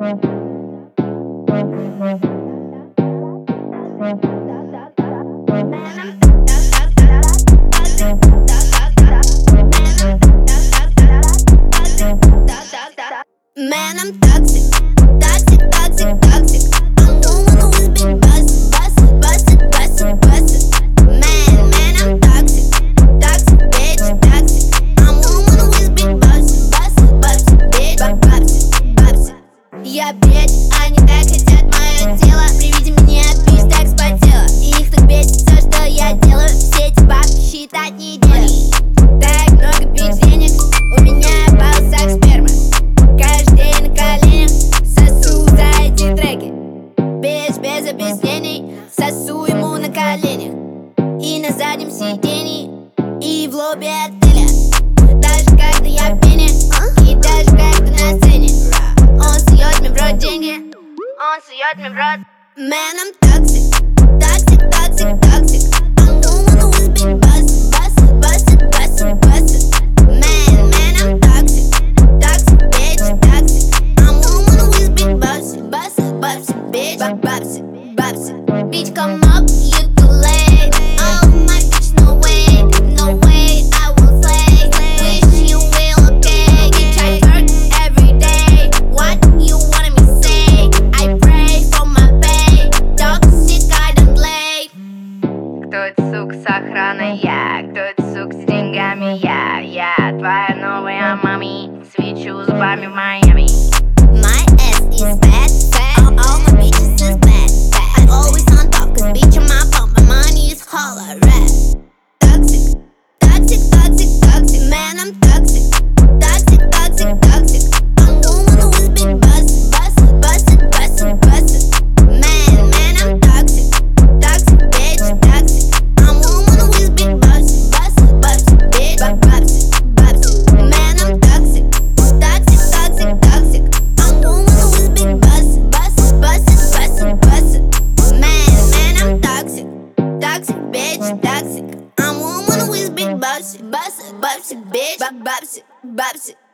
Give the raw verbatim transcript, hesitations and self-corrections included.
Man, I'm toxic, toxic, toxic, toxic. I'm the one who always been busted, busted, busted, busted, busted. Man, man, I'm toxic, toxic, bitch, toxic. I'm the one who always been busted, busted, busted, bitch, busted, busted. Я бредь, они так хотят мое тело. При виде меня бич так спотела. Их так бесит все, что я делаю. Все эти бабки считать неделю. Так много бич денег, у меня в волосах сперма. Без объяснений сосу ему на коленях и на заднем сиденье, и в лобби отеля. Даже когда я в пене, и даже когда на сцене, он сует мне в рот деньги, он сует мне в рот. Man, I'm toxic, toxic, toxic, toxic. I'm the one who always been busted, busted, busted, busted, busted. Man, man, I'm toxic, toxic, bitch, toxic. I'm the one who always been busted, busted, busted, bitch, busted. Bitch, come up, you too late. Oh my bitch, no way, no way, I will slay. Wish you will okay. Bitch, I work every day. What you wanted me to say? I pray for my pay. Toxic, I don't play. Кто эта сука с охраной? Я. Кто эта сука с деньгами? Я. Я твоя новая мами. Свечу зубами в Майами. My ass is bad, bad. All, all my bitches is bad, bad. I'm always on top, cause bitch on my phone, my money is holla rap. Toxic, toxic, toxic, toxic. Man, I'm toxic, toxic, toxic, toxic. I'm the one who always been busted, busted, busted, busted, busted. Man, man, I'm toxic, toxic, bitch, toxic. I'm the one who always been busted, busted, busted, bitch, busted, busted. Man, I'm toxic, toxic, toxic, toxic. I'm the one who always been busted, busted, busted, busted, busted. Man, man, I'm toxic, toxic, bitch, toxic. I'm the one who always been busted, busted, busted, bitch, busted, busted.